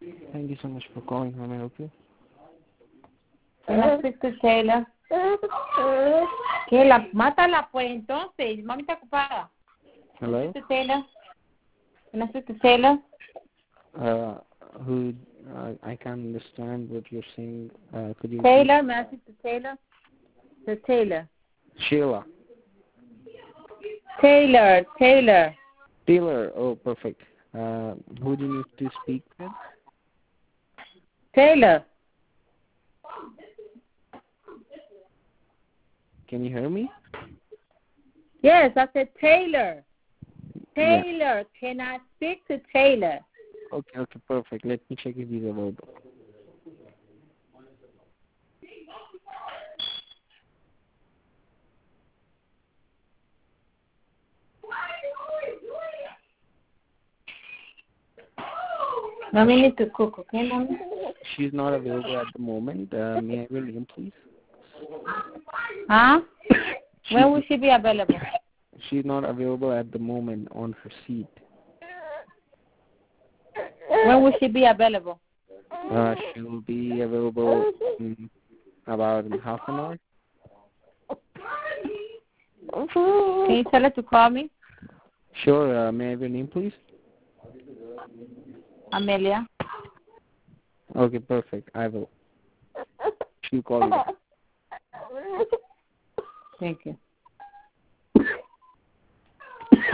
Thank you so much for calling. How may I help you? Can I speak to Taylor? Que mátala pues entonces, mami está ocupada. Hello? Can I speak to Taylor? Can I speak to Taylor? I can't understand what you're saying. Could you Taylor, may I speak to Taylor? To Taylor. Sheila. Taylor. Taylor. Oh, perfect. Who do you need to speak with? Taylor. Can you hear me? Yes, I said Taylor. Yeah. Taylor, can I speak to Taylor? Okay, perfect. Let me check if he's available. Mommy need to cook, okay, Mommy? She's not available at the moment. May I have your name, please? Huh? When will she be available? She's not available at the moment on her seat. When will she be available? She will be available in about half an hour. Can you tell her to call me? Sure. May I have your name, please? Amelia. Okay, perfect. I will. She'll call you back. Thank you.